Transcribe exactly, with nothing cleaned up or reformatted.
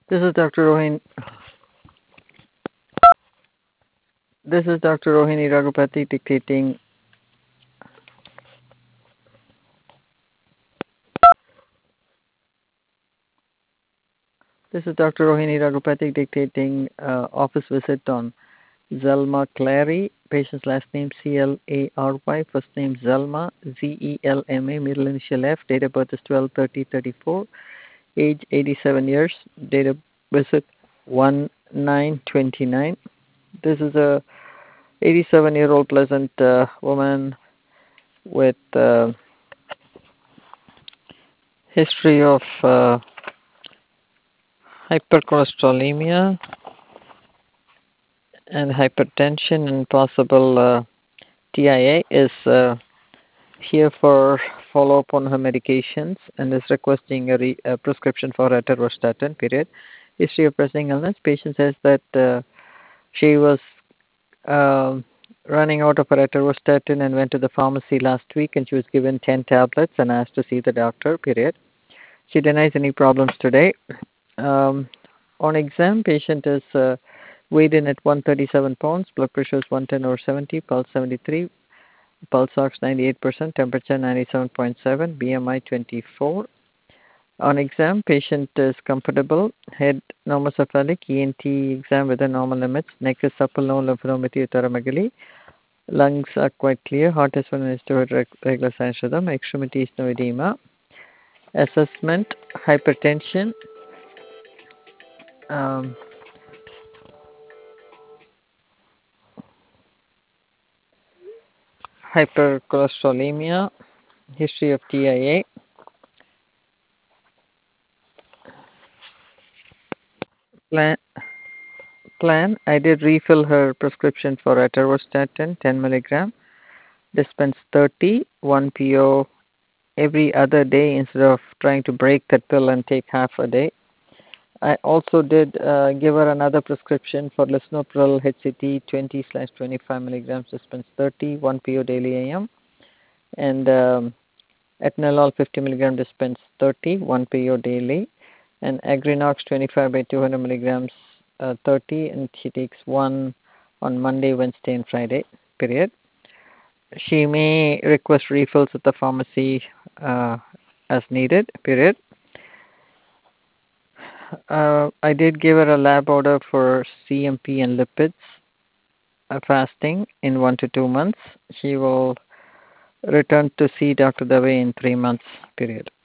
This is Doctor Rohin. This is Doctor Rohini Raghupati dictating. This is Doctor Rohini Raghupati dictating uh, office visit on Zelma Clary. Patient's last name C L A R Y. First name Zelma Z E L M A. Middle initial F. Date of birth is twelve thirty thirty-four. Age eighty-seven years. Date of visit one nine twenty-nine. This is a eighty-seven-year-old pleasant uh, woman with uh, history of uh, hypercholesterolemia and hypertension and possible uh, T I A, is uh, here for follow-up on her medications and is requesting a, re- a prescription for atorvastatin, period. History of pressing illness. Patient says that uh, she was um running out of her atorvastatin and went to the pharmacy last week, and she was given ten tablets and asked to see the doctor, period. She denies any problems today. Um, on exam, patient is uh, weighed in at one hundred thirty-seven pounds, blood pressure is one ten over seventy, pulse seventy-three, pulse ox ninety-eight percent, temperature ninety-seven point seven, B M I twenty-four. On exam, patient is comfortable, head normocephalic, E N T exam within normal limits, neck is supple, no lymphadenopathy, uteromegaly, lungs are quite clear, heart is one is to regular sinus rhythm, extremities no edema. Assessment, hypertension, um, hypercholesterolemia, history of T I A. Plan, plan I did refill her prescription for atorvastatin ten milligram, dispense thirty, one P O every other day instead of trying to break that pill and take half a day. I also did uh, give her another prescription for lisinopril H C T twenty slash twenty-five milligrams, dispense thirty, one P O daily A M, and um, Atenolol fifty milligram, dispense thirty, one P O daily, and Agrinox twenty-five by two hundred milligrams, uh, thirty, and she takes one on Monday, Wednesday, and Friday, period. She may request refills at the pharmacy uh, as needed, period. Uh, I did give her a lab order for C M P and lipids uh, fasting in one to two months. She will return to see Doctor Dave in three months, period.